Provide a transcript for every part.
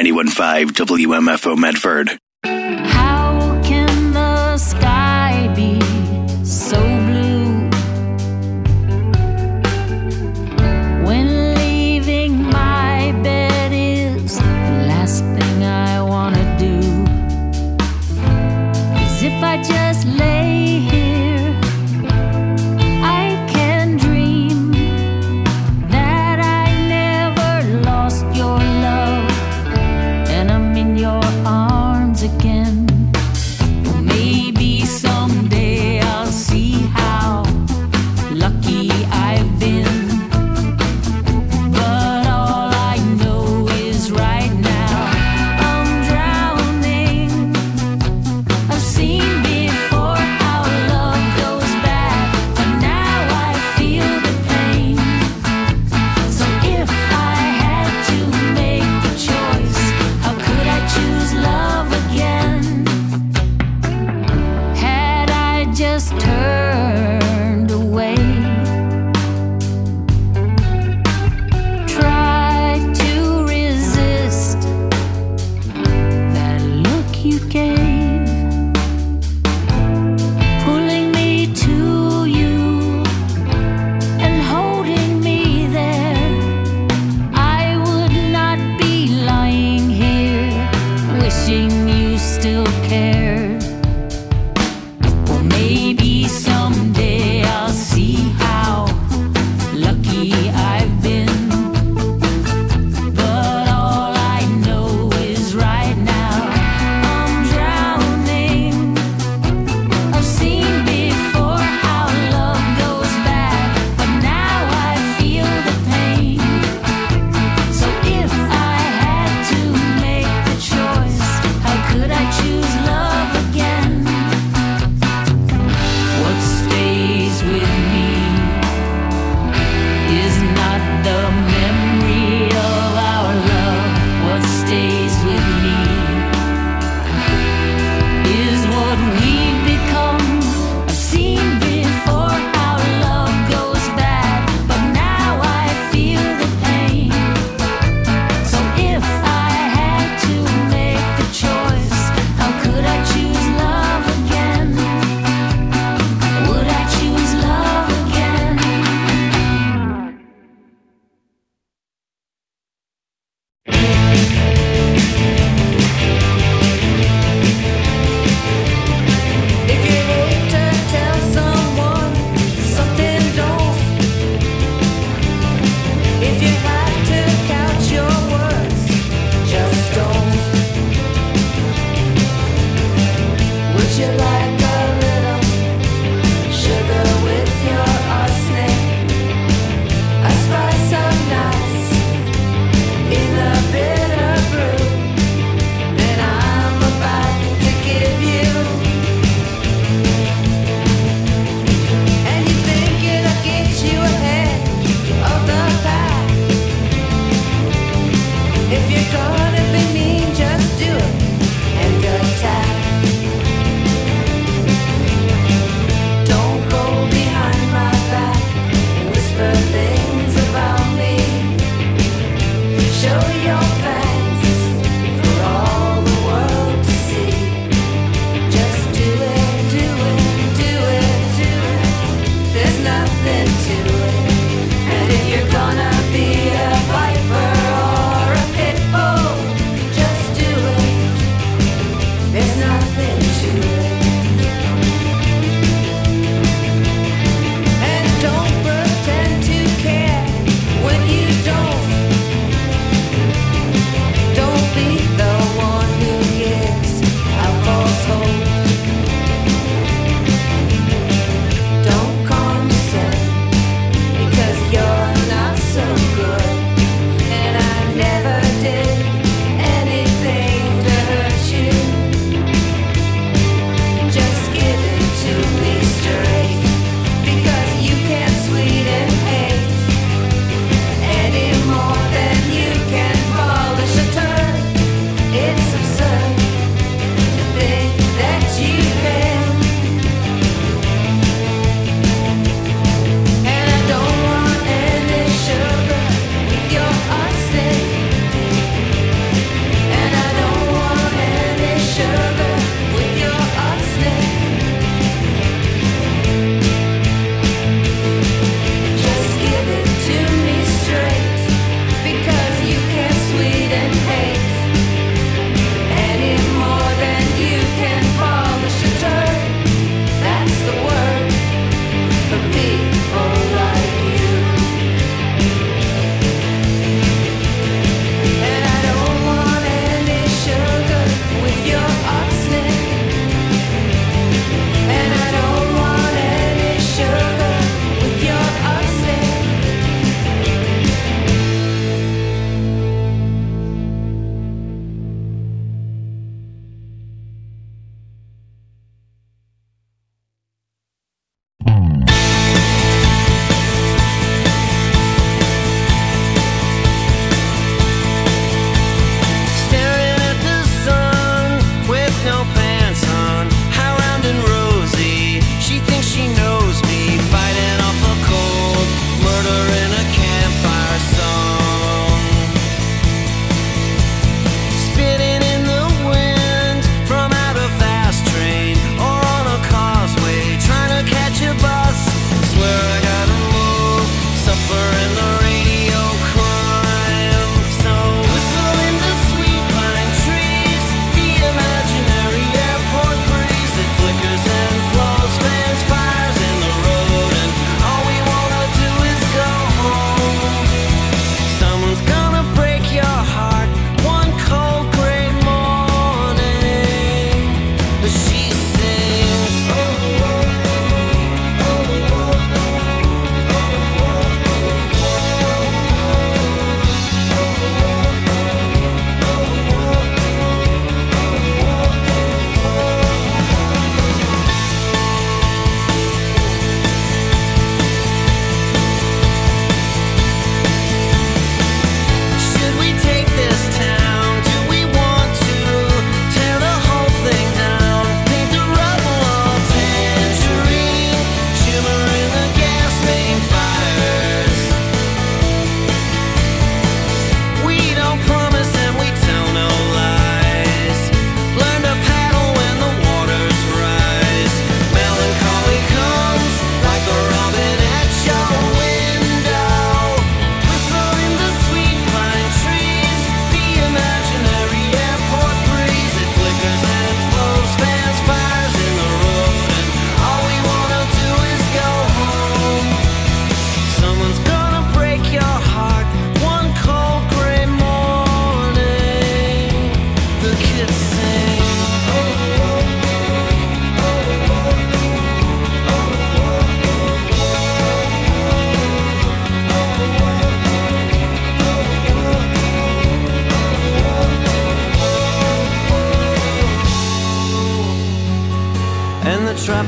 91.5 WMFO Medford. How can the sky be so blue when leaving my bed is the last thing I want to do? 'Cause if I just lay here, I can dream that I never lost your love, and I'm in your arms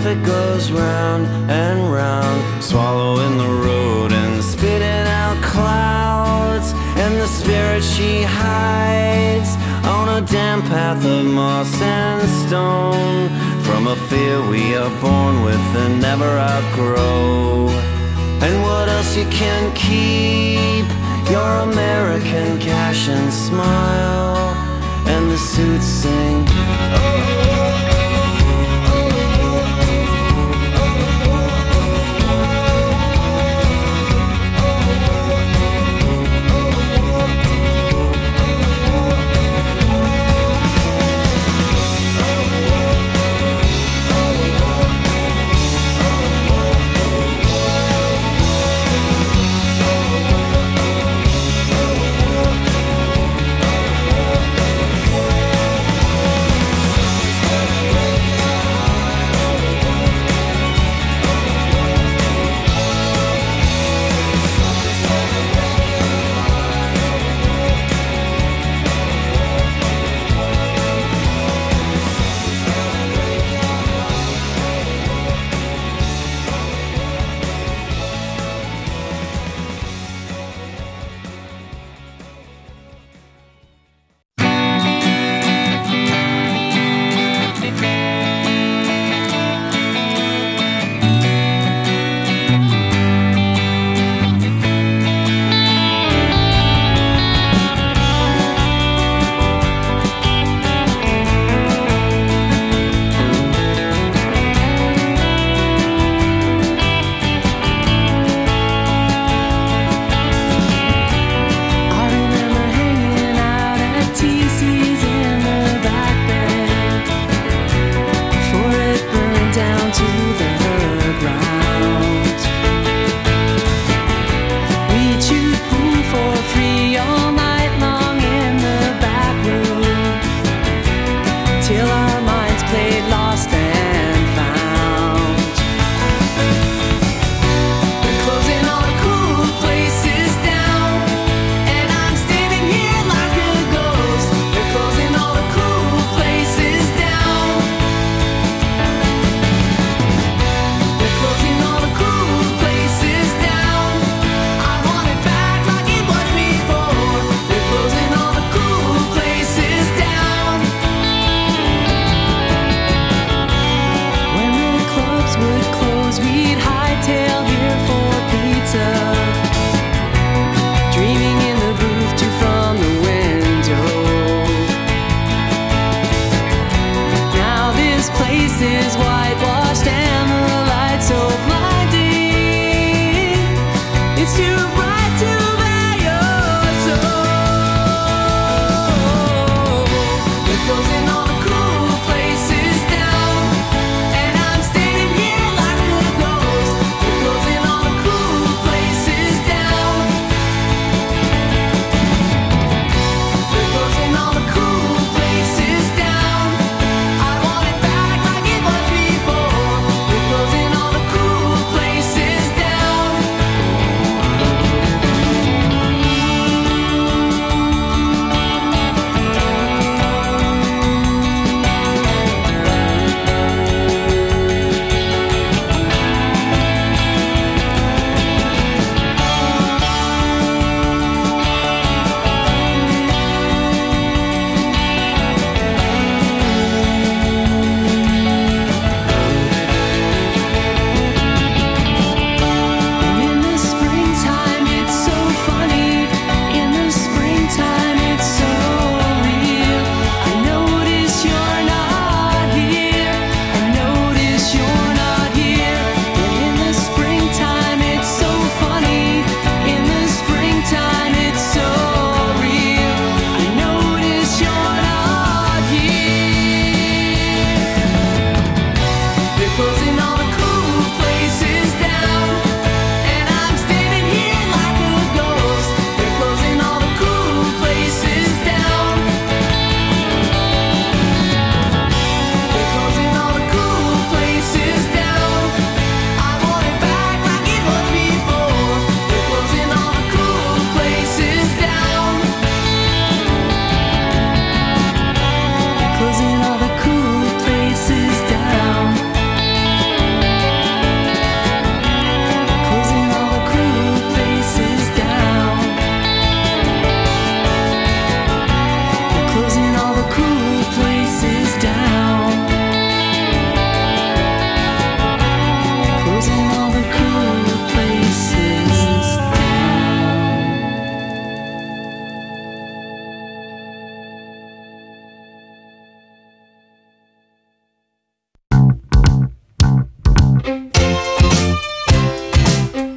life it goes round and round, swallowing the road and spitting out clouds. And the spirit she hides on a damp path of moss and stone, from a fear we are born with and never outgrow. And what else you can keep? Your American cash and smile. And the suits sing,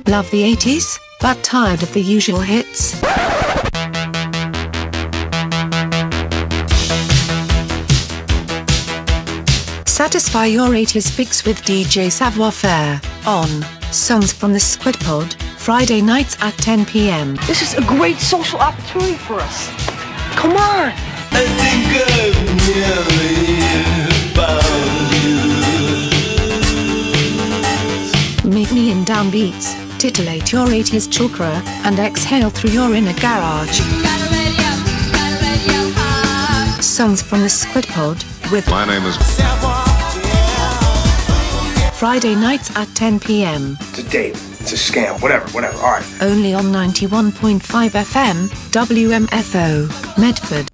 Love the 80s, but tired of the usual hits? Satisfy your 80s fix with DJ Savoir Faire on Songs from the Squid Pod, Friday nights at 10 p.m. This is a great social opportunity for us. Come on! I think I've nearly found you. Meet me in downbeats, titillate your 80s chakra, and exhale through your inner garage. Songs from the Squid Pod with My name is Friday nights at 10 p.m. It's a date. It's a scam. Whatever. All right. Only on 91.5 FM, WMFO, Medford.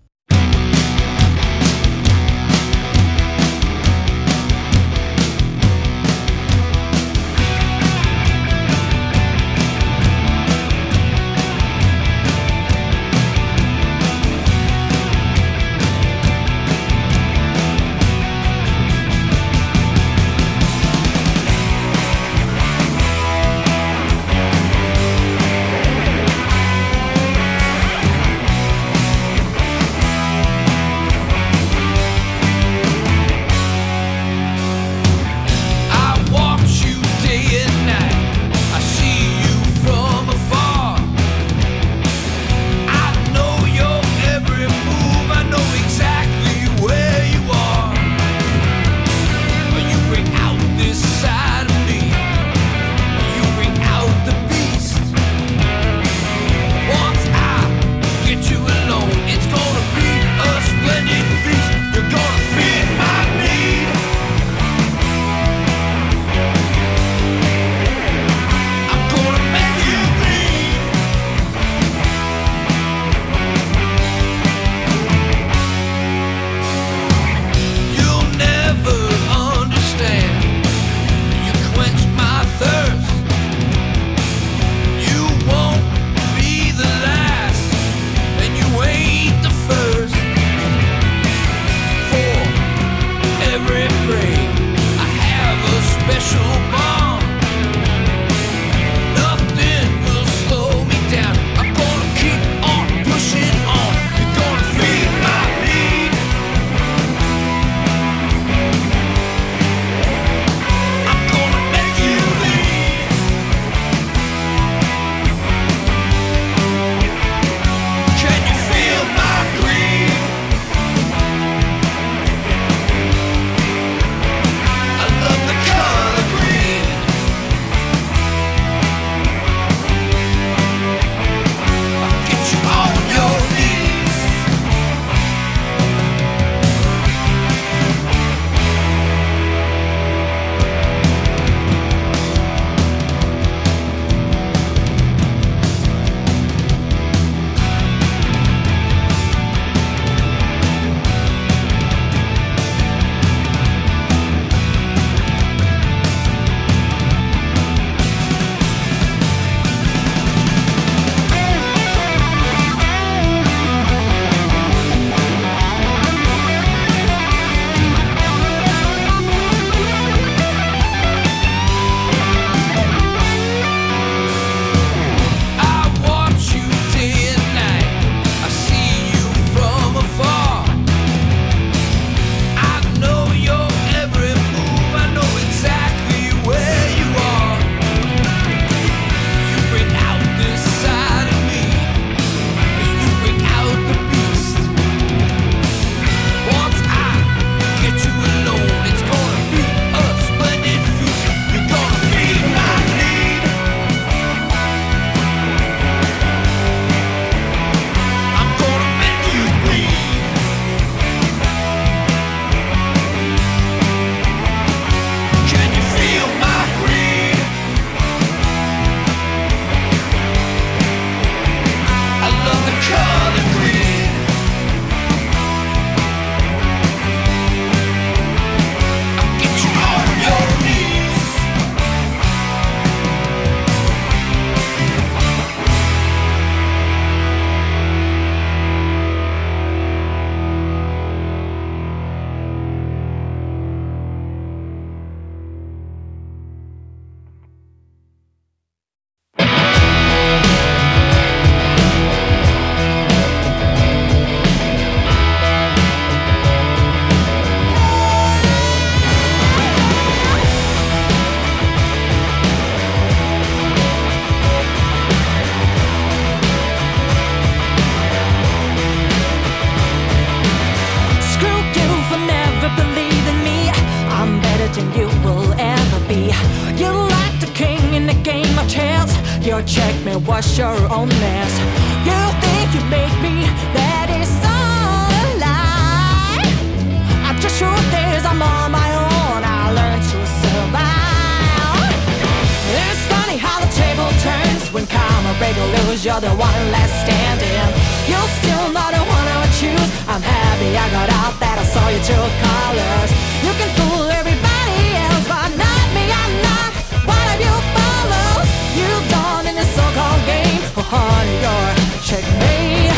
in the game of chance. Your checkmate was your own mess. You think you make me, that is all a lie. The truth is I'm on my own, I learned to survive. It's funny how the table turns when karma break or lose, you're the one left standing. You're still not the one I would choose. I'm happy I got out, that I saw your true colors. You can fool everybody else, but not me, I'm not one of your followers. You've gone in this so-called game, oh honey, you're checkmate.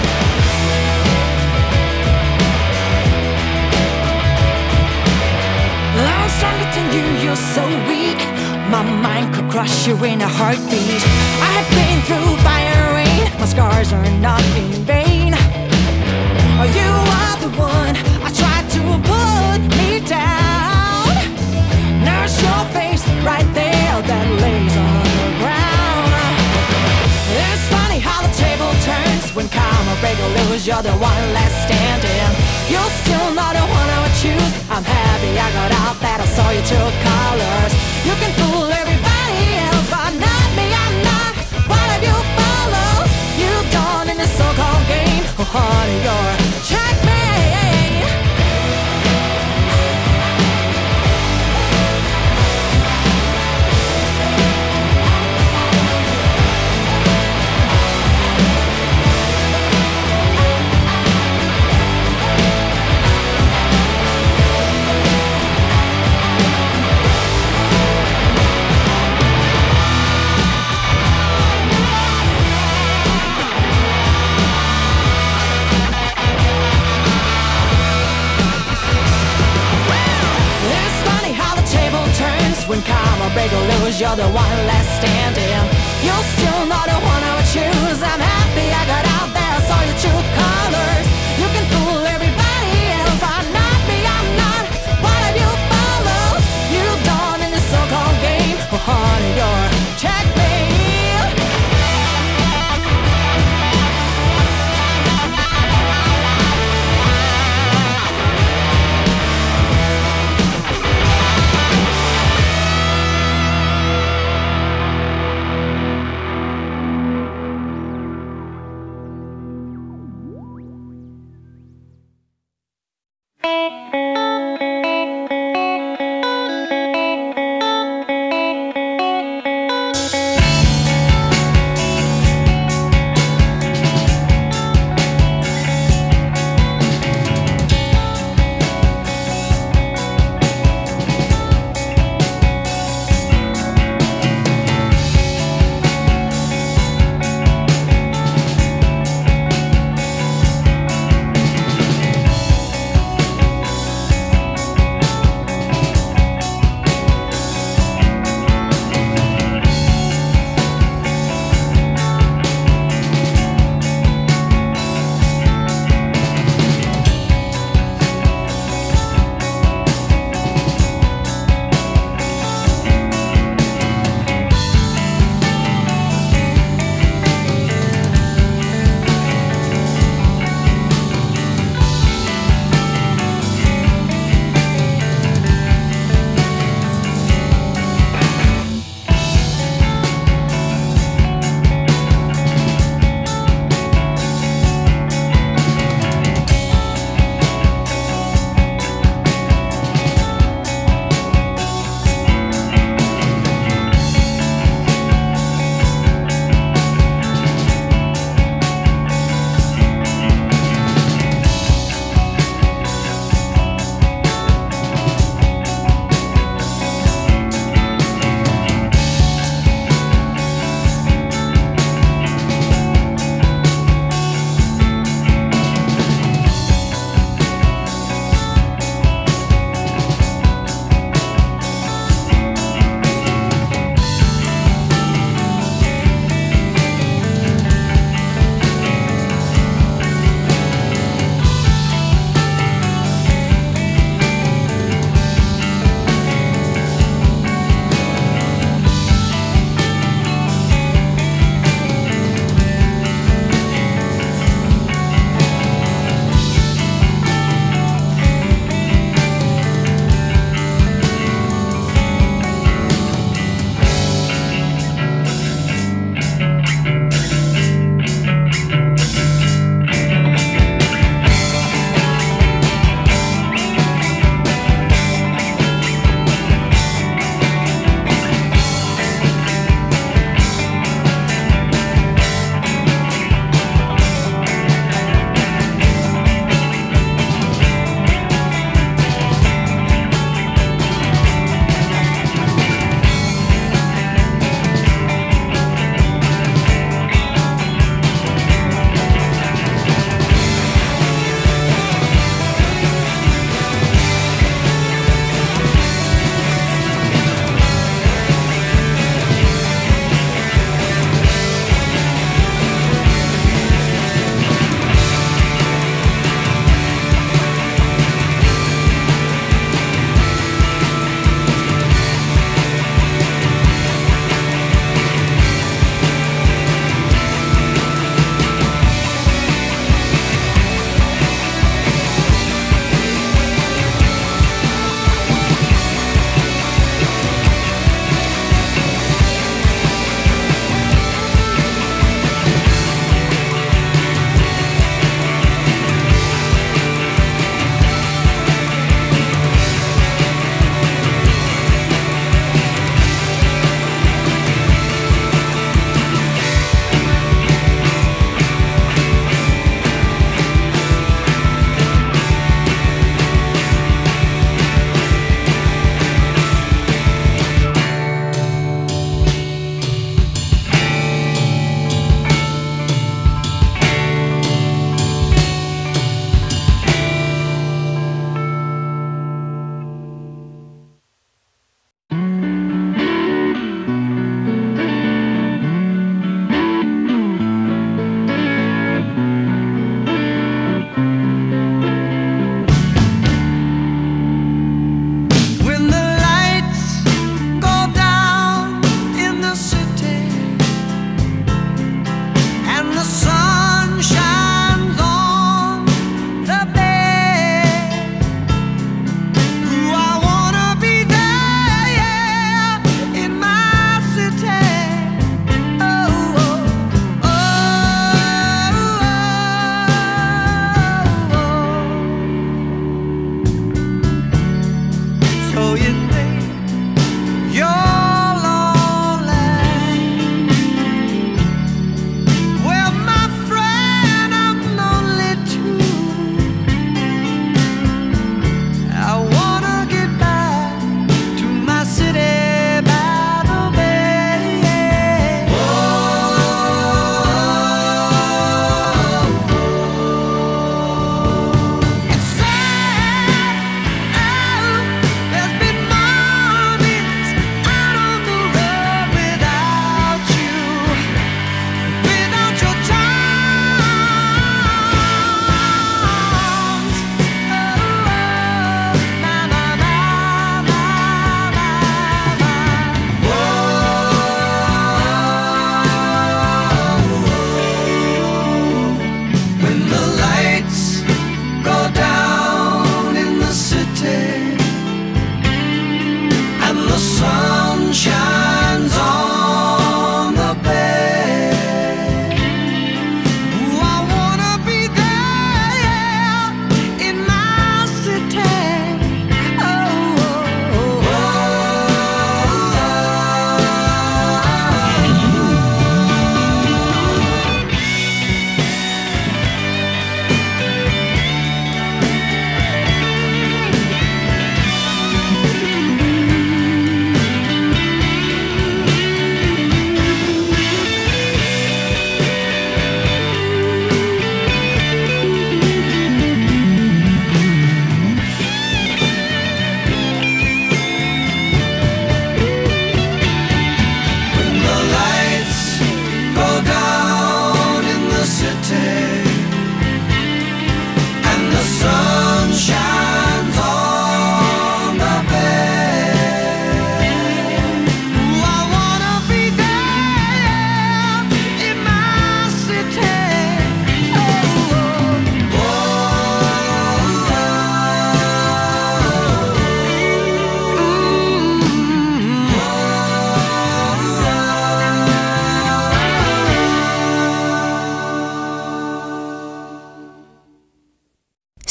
I'm stronger than you, you're so weak. My mind could crush you in a heartbeat. I have been through fire and rain, my scars are not in vain. Oh, you are the one I tried to put me down. There's your face right there that lays on the ground. It's funny how the table turns when karma break or lose, you're the one left standing. You're still not the one I would choose. I'm happy I got out, that I saw your true colors. You can fool everybody else, but not me, I'm not one of your followers. You've gone in this so-called game, oh honey, you're checkmate. When karma break or lose, you're the one left standing. You're still not the one I would choose. I'm happy I got out there, saw your true colors. You can fool everybody else, but not me, I'm not one of your followers. You've gone in this so-called game, oh honey, you're checkmate.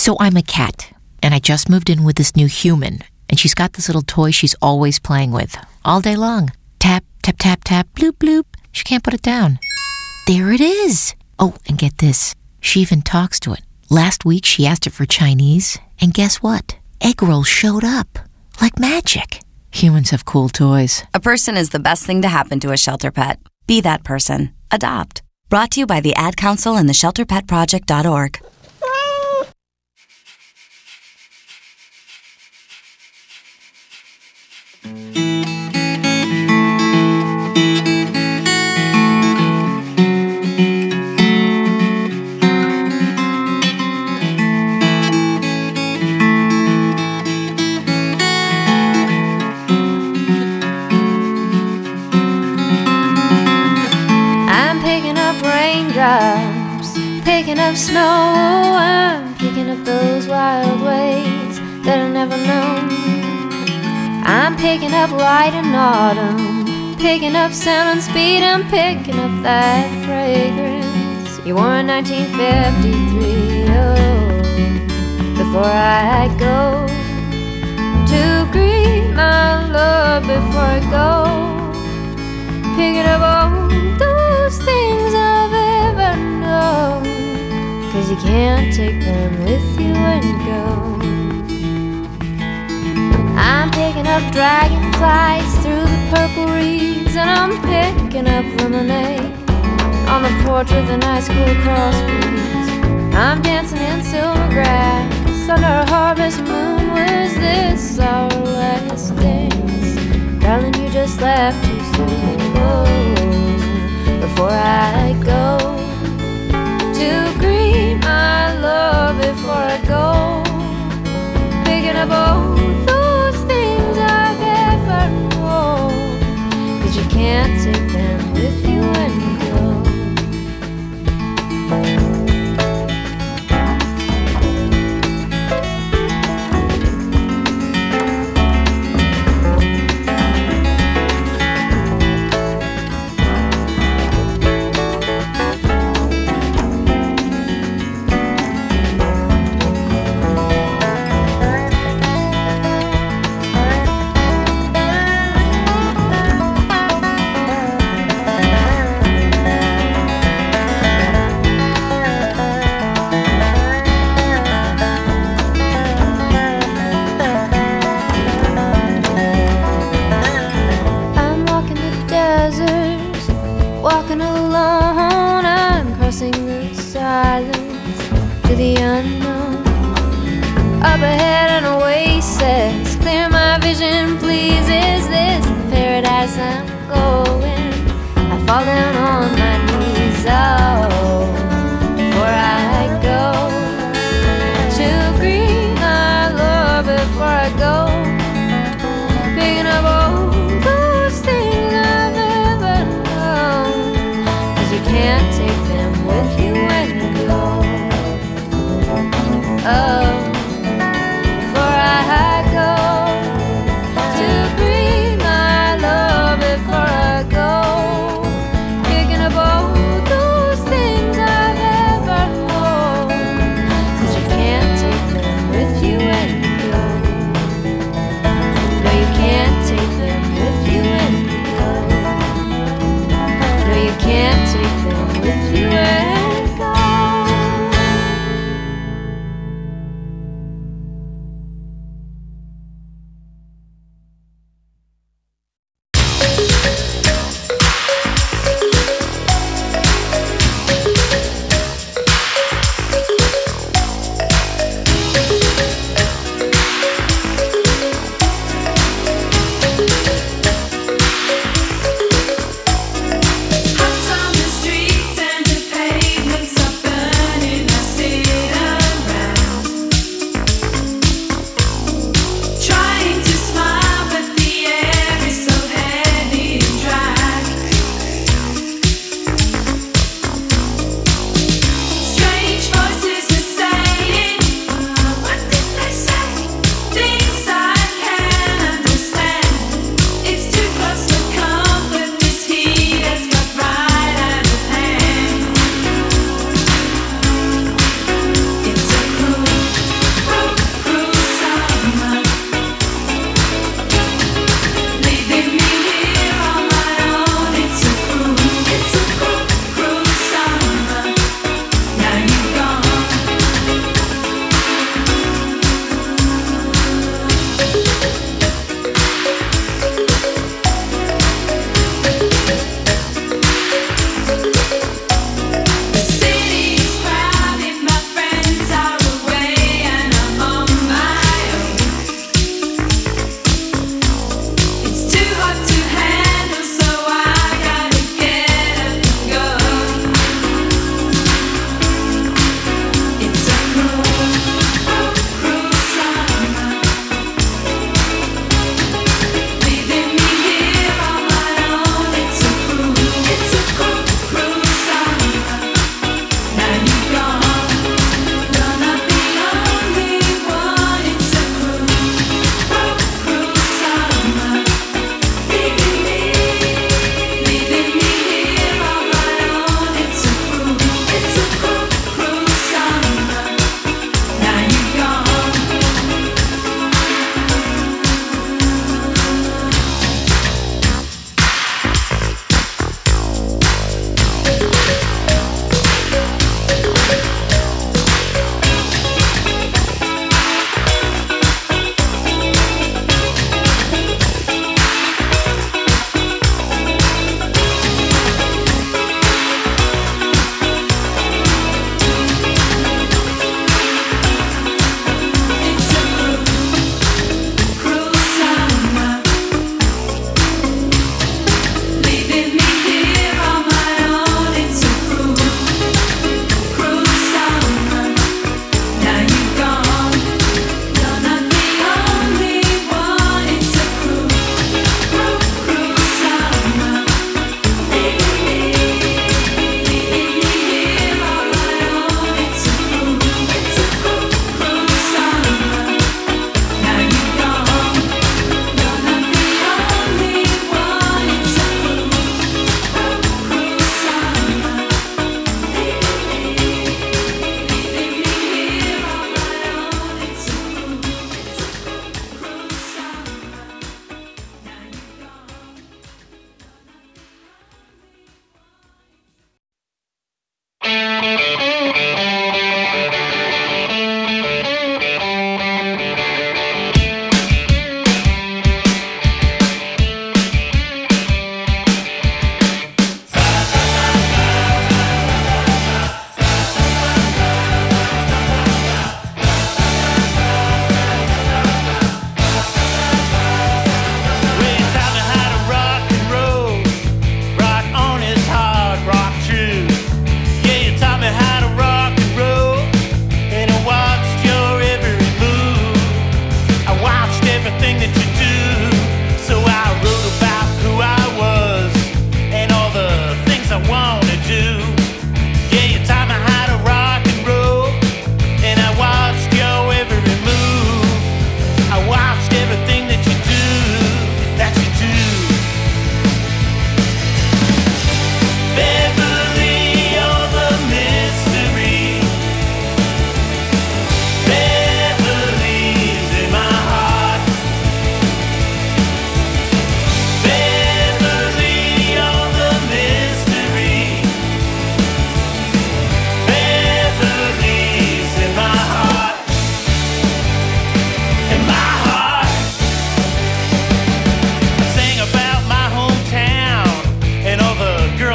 So I'm a cat, and I just moved in with this new human, and she's got this little toy she's always playing with, all day long. Tap, tap, tap, tap, bloop, bloop. She can't put it down. There it is. Oh, and get this. She even talks to it. Last week, she asked it for Chinese, and guess what? Egg rolls showed up. Like magic. Humans have cool toys. A person is the best thing to happen to a shelter pet. Be that person. Adopt. Brought to you by the Ad Council and the ShelterPetProject.org. Picking up snow, I'm picking up those wild ways that I've never known. I'm picking up light and autumn, picking up sound and speed, I'm picking up that fragrance you wore in 1953. Oh, before I go to greet my love, before I go picking up all those things I've ever known, 'cause you can't take them with you when you go. I'm picking up dragonflies through the purple reeds, and I'm picking up lemonade on the porch with a nice cool cross breeze. I'm dancing in silver grass under a harvest moon. Was this our last dance? Darling, you just left too soon. Oh, before I go to greet my love, before I go picking up all those things I've ever known, 'cause you can't take them with you when you go. Walking alone, I'm crossing the silence to the unknown. Up ahead an oasis, clear my vision please. Is this the paradise I'm going? I fall down on my knees. Oh, before I go to greet my love, before I go picking up all those things I've ever known, 'cause you can't take them with you when you go. Oh, before I go to greet my love, before I go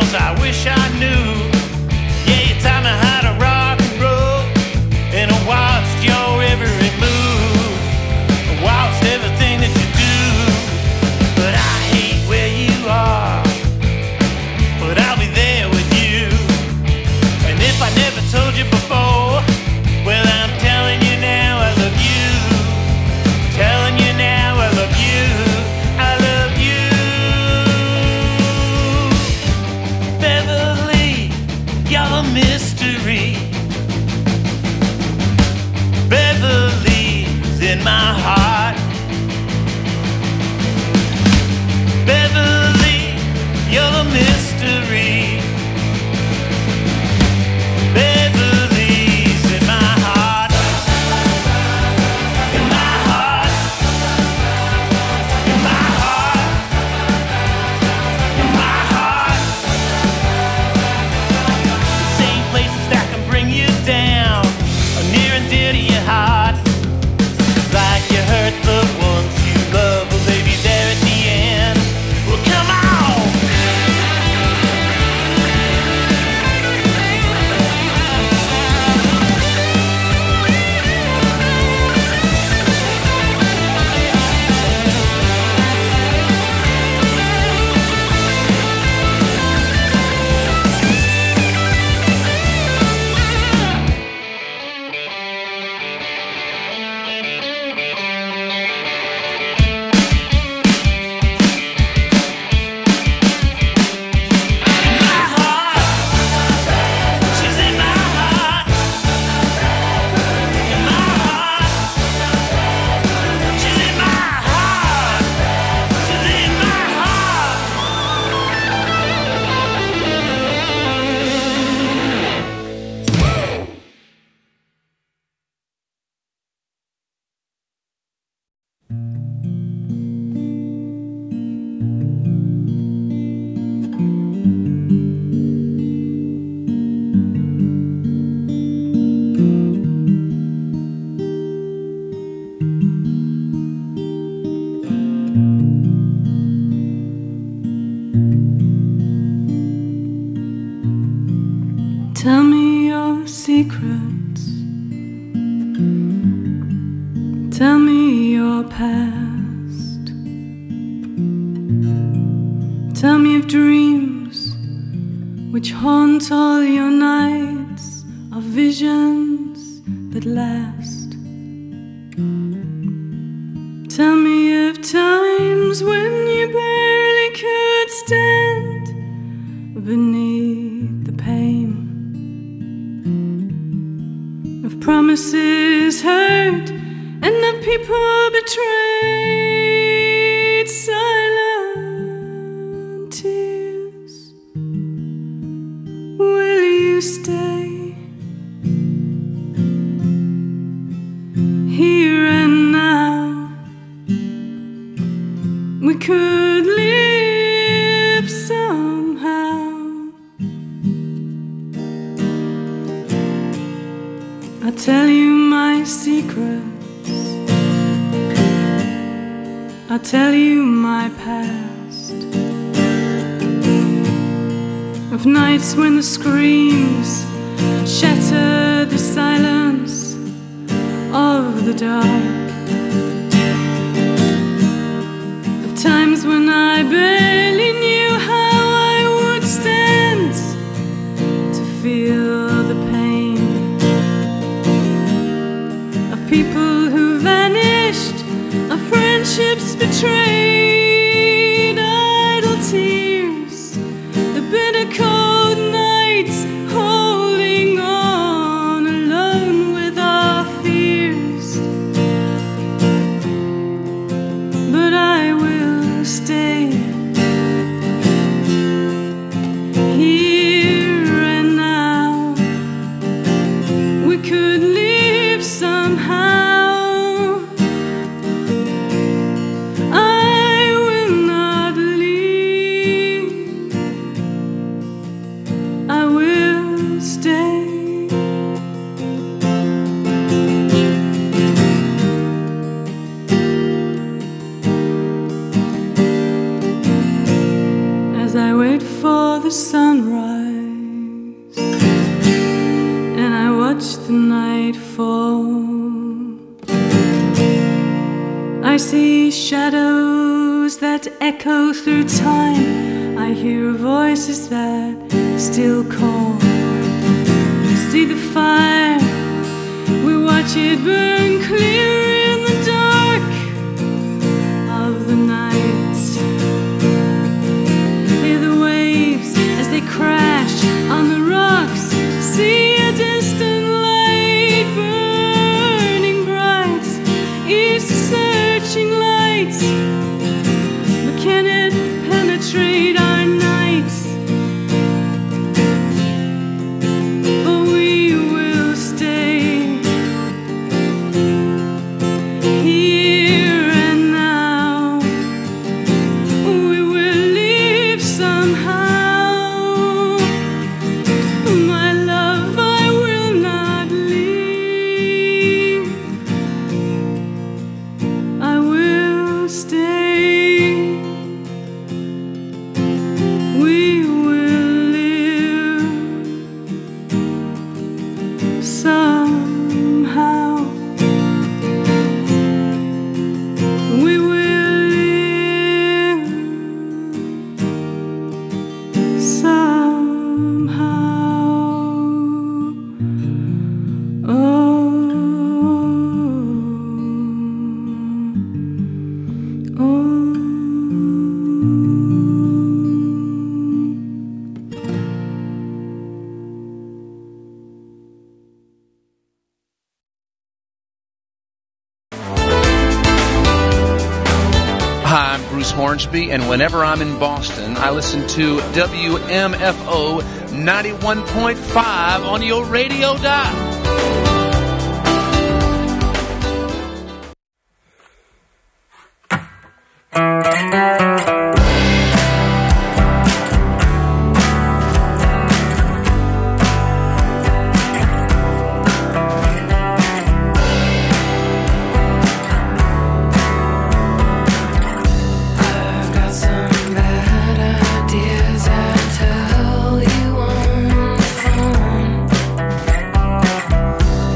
'cause I wish I knew. Yeah, you taught me how to rock and roll, and I watched your every move. I watched everything that you do. But I hate where you are, but I'll be there with you. And if I never told you before, well, I'm telling you now I love you. Telling you now I love you. I love you. Beverly, you're a mystery. Beverly's in my heart. Beverly, you're a mystery. Beverly's in my heart. In my heart. In my heart. In my heart. The same places that can bring you down are near and dear to your heart. Like you hurt the ones you love, will they be there at the end? Well, come on! Tell me your secrets. Tell me your past. Tell me of dreams which haunt all your nights, of visions that last. Tell me of times when you barely could stand beneath the pain of promises heard and of people betrayed. Silent tears, will you stay here and now? We could live somehow. I'll tell you my secrets. I'll tell you my past, of nights when the screams shatter the silence of the dark, of times when I barely knew how I would stand to feel the pain of people who vanished, of friendships betrayed, idle tears, the bitter cold nights, holding on alone with our fears. But I will stay here and now. We could live somehow. for the sunrise, and I watch the night fall. I see shadows that echo through time. I hear voices that still call. See the fire, we watch it burn clear in the dark of the night. Hear the waves as they crash on the rocks. See a distant light burning bright. It's a searching light, but can it penetrate our nights? For we will stay here and now. We will live somehow. My love, I will not leave. I will stay. We will live somehow. We will live somehow. Hi, I'm Bruce Hornsby, and whenever I'm in Boston, I listen to WMFO 91.5 on your radio dial. I've got some bad ideas I'll tell you on the phone.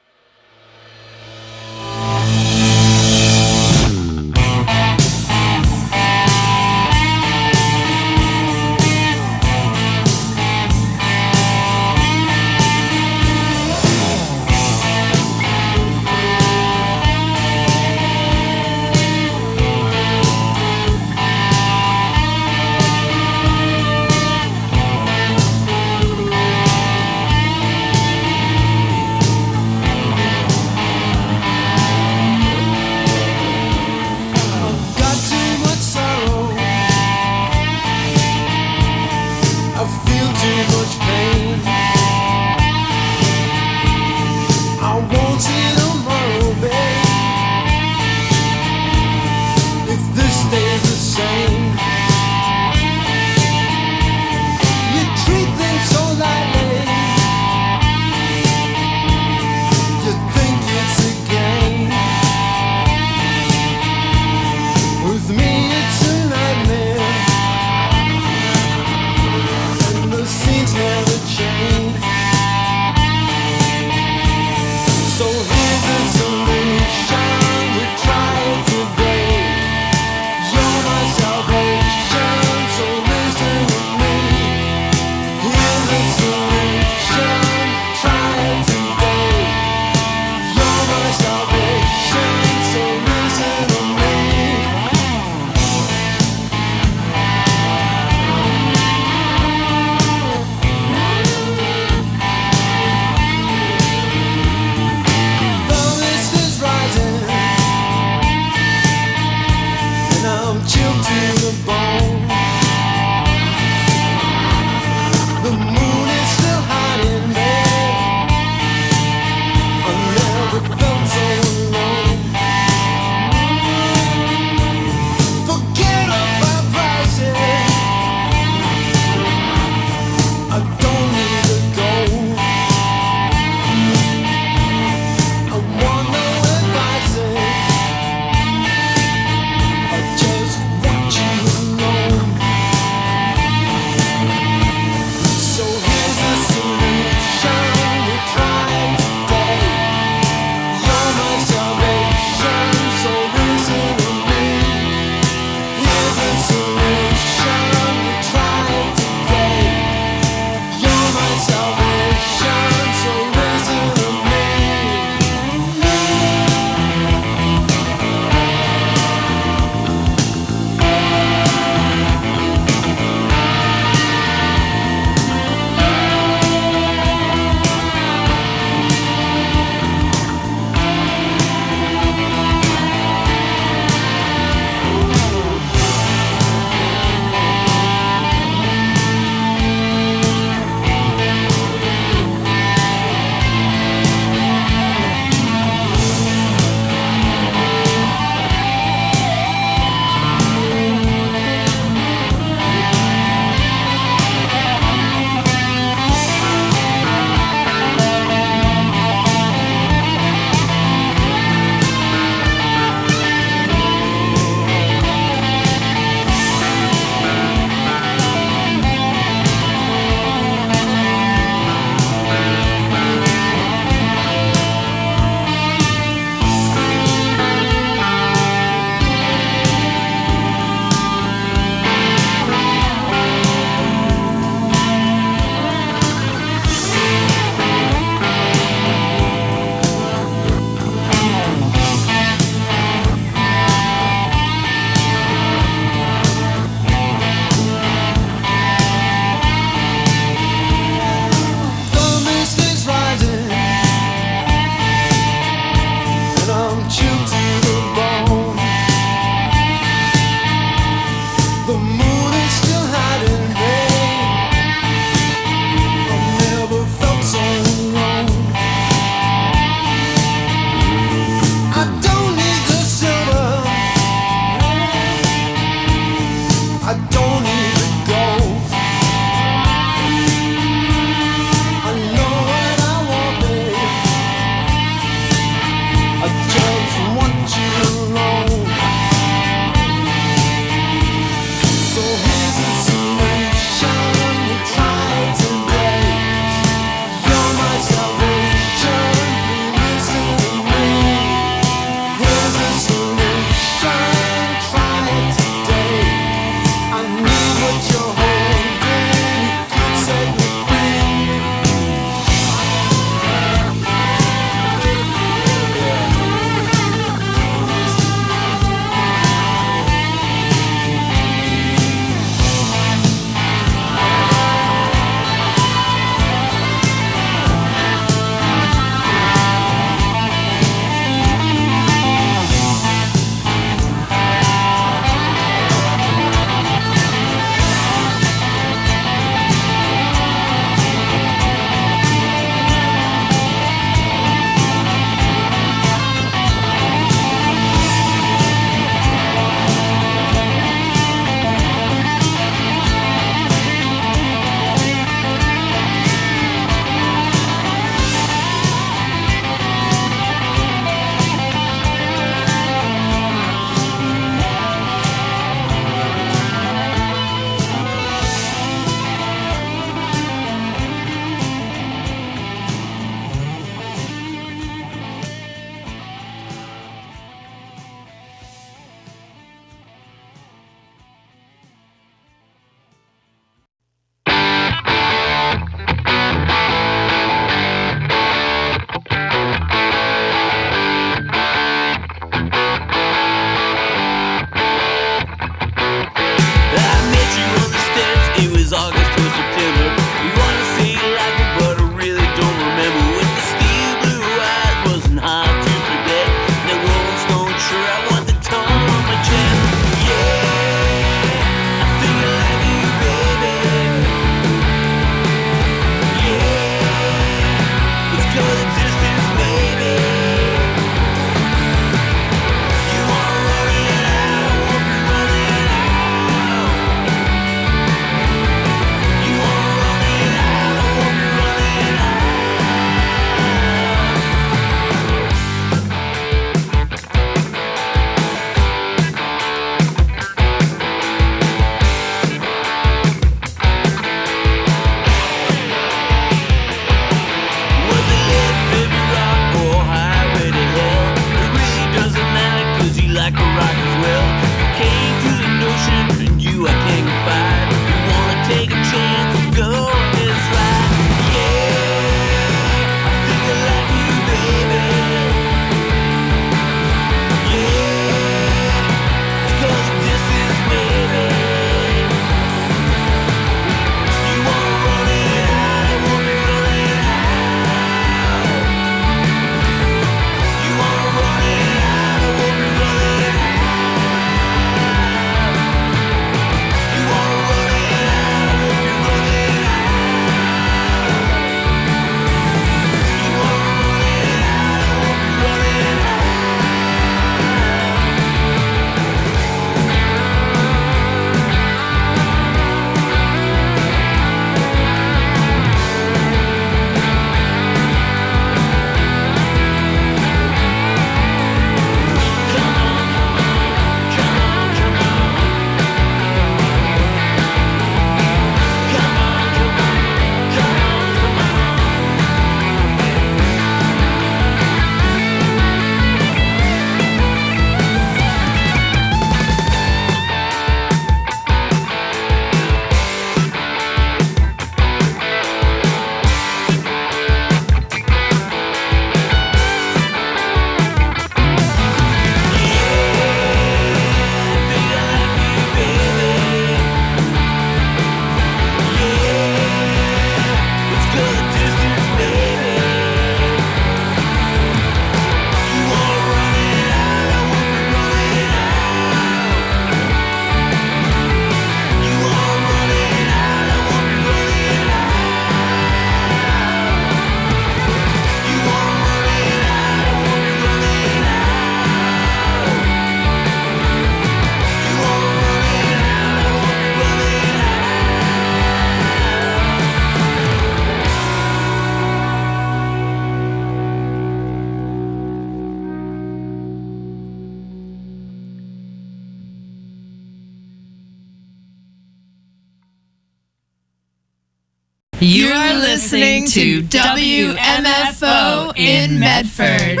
You are listening to WMFO in Medford.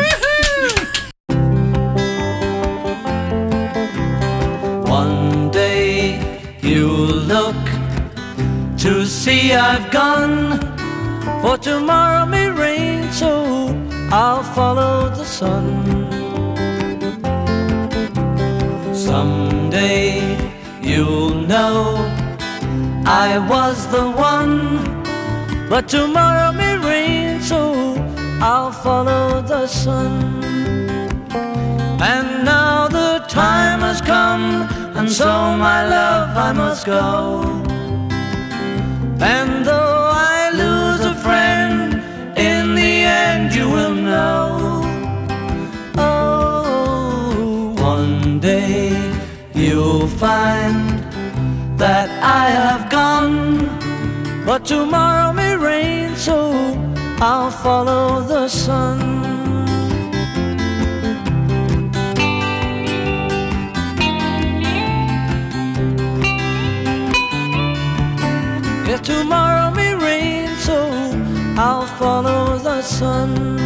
One day you'll look to see I've gone, for tomorrow may rain, so I'll follow the sun. Someday you'll know I was the one, but tomorrow may rain, so I'll follow the sun. And now the time has come, and so my love I must go. And though I lose a friend, in the end you will know. Oh, one day you'll find that I have gone, but tomorrow may rain, so I'll follow the sun. Yeah, tomorrow may rain, so I'll follow the sun.